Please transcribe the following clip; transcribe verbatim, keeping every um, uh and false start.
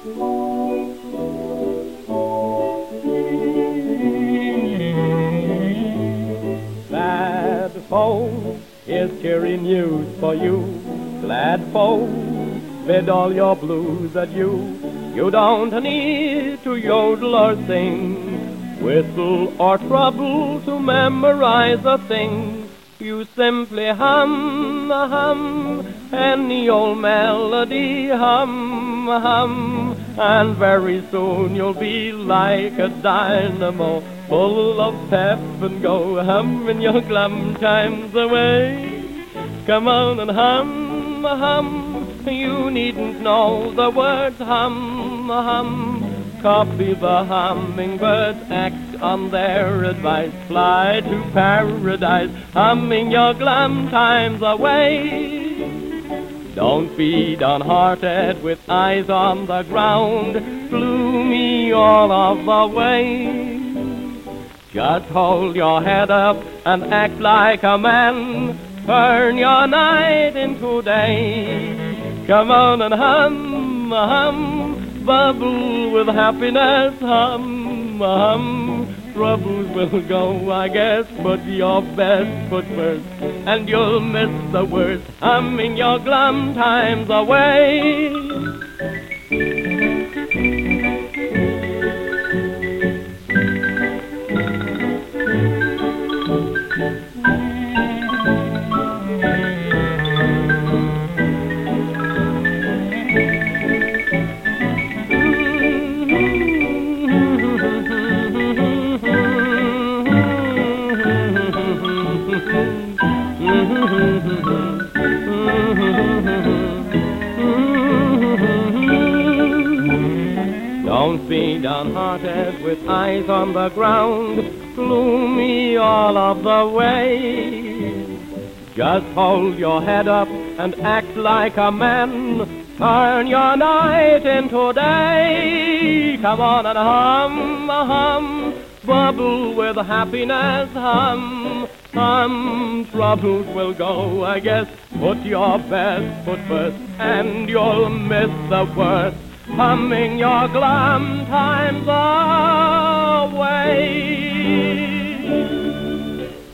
Sad folks, here's cheery news for you. Glad folks, bid all your blues adieu. You don't need to yodel or sing, whistle or trouble to memorize a thing. You simply hum, hum, any old melody, hum, hum, and very soon you'll be like a dynamo, full of pep and go humming your glum times away. Come on and hum, hum, you needn't know the words, hum, hum. Copy the hummingbirds, act on their advice, fly to paradise, humming your glum times away. Don't be downhearted with eyes on the ground, gloomy all of the way. Just hold your head up and act like a man, turn your night into day. Come on and hum, hum, bubble with happiness, hum, hum. Troubles will go, I guess, but your best foot first, and you'll miss the worst, humming your glum times away. Don't be downhearted with eyes on the ground, gloomy all of the way. Just hold your head up and act like a man, turn your night into day. Come on and hum, hum, bubble with happiness, hum, hum. Troubles will go, I guess, put your best foot first, and you'll miss the worst, humming your glum times away.